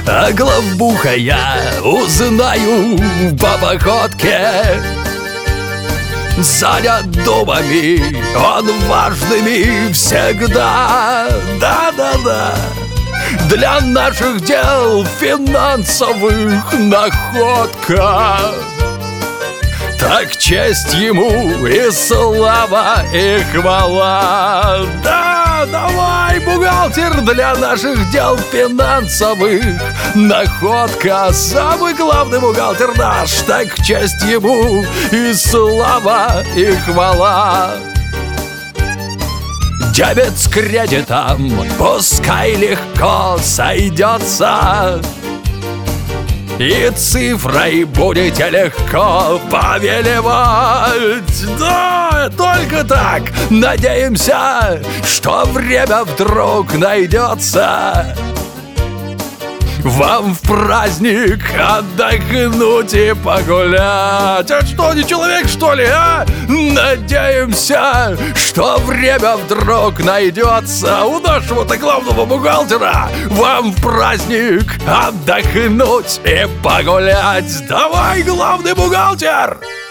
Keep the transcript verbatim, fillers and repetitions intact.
А главбуха я узнаю по походке. Занят думами, он важными всегда. Да-да-да. Для наших дел финансовых находка. Так честь ему и слава, и хвала. Да, давай, бухгалтер, для наших дел финансовых находка. Самый главный бухгалтер наш. Так честь ему и слава, и хвала. Дебет с кредитом пускай легко сойдется, и цифрой будете легко повелевать. Да, только так. Надеемся, что время вдруг найдется вам в праздник отдохнуть и погулять. А что, не человек, что ли, а? Надеемся, что время вдруг найдется у нашего-то главного бухгалтера вам в праздник отдохнуть и погулять. Давай, главный бухгалтер!